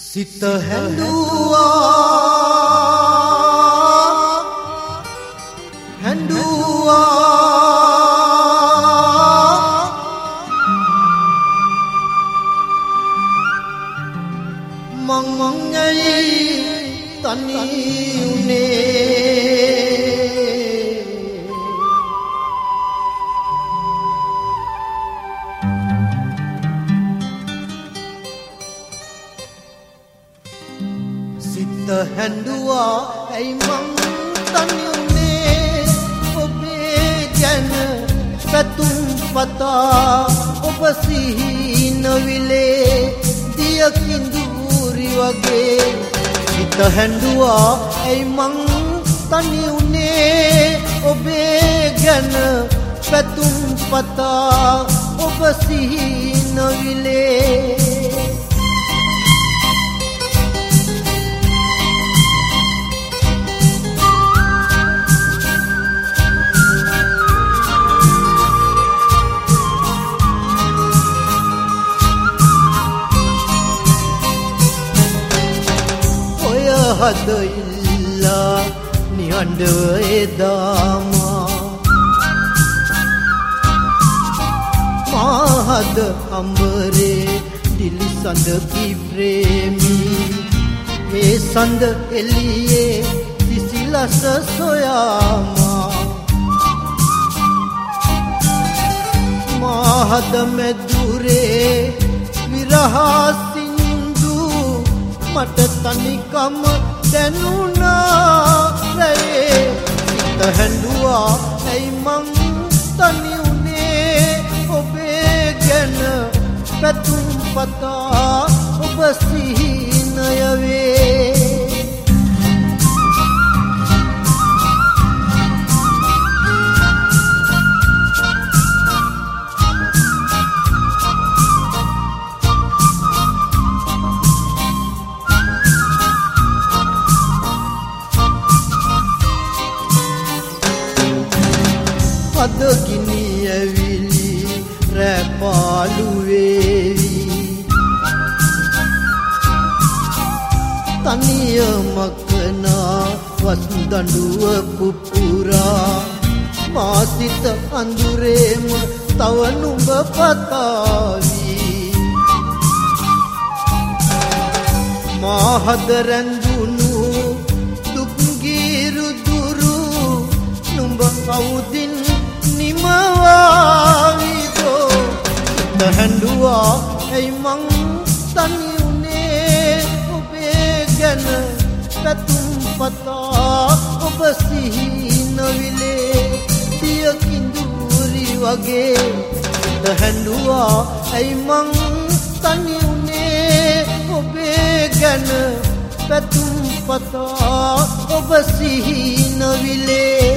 සිත හැඬුවා මං ඇයි තනි උනේ සිත හැඬුවා ඇයි මං තනි උනේ ඔබේ ගැන පැතුම් පතා ඔබ සිහි නොවිලේ දිය කිඳුරි වගේ සිත හැඬුවා ඇයි මං තනි උනේ ඔබේ ගැන පැතුම් පතා ඔබ සිහි නොවිලේ හද ඉල්ලා නිහඬව එදාමා මාහද අඹරේ දිලිසඳ ප්‍රේමී මේ සඳ එළියේ සිසිලස සොයාමා මාහද මැදුරේ විරහා සින්දු මට තනිකම දැනුණා රැයේ සිත හැඬුවා ඇයි මං තනි උනේ ඔබේ ගැන පැතුම් පතා ඔබ සිහි නොයවේ අද ගිනි ඇවිලි රැපාලු වේවි තනියමක නා වස් දඬුව පුපුරා මා සිත අඳුරේම තව නුඹ පතාවි මා හද රැඳුණු දුක් ගීරු දුරු නුඹ අවුදින් නිමවාවිදෝ සිත හැඬුවා ඇයි මං තනි උනේ ඔබේ ගැන පැතුම් පතා ඔබ සිහි නොවිලේ දිය කිඳුරි වගේ සිත හැඬුවා ඇයි මං තනි උනේ ඔබේ ගැන පැතුම් පතා ඔබ සිහි නොවිලේ